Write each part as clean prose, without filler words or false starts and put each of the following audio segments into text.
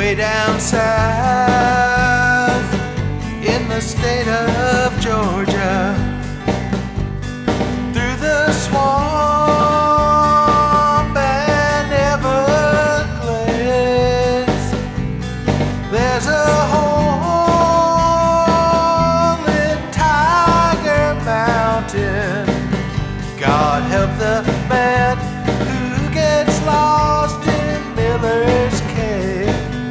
way down south in the state of Georgia, through the swamp and Everglades. There's a hole in Tiger Mountain. God help the man who gets lost in Miller's Cave.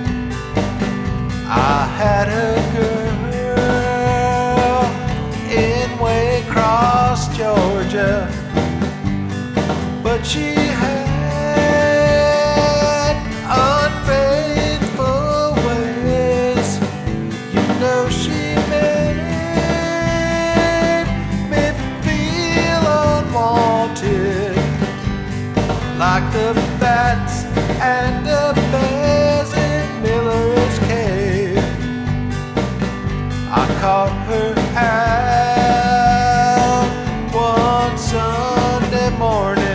I had a girl in Waycross, Georgia, but she had unfaithful ways. You know, she made me feel unwanted, like the bats and the bears in Miller's Cave. I caught her out one Sunday morning.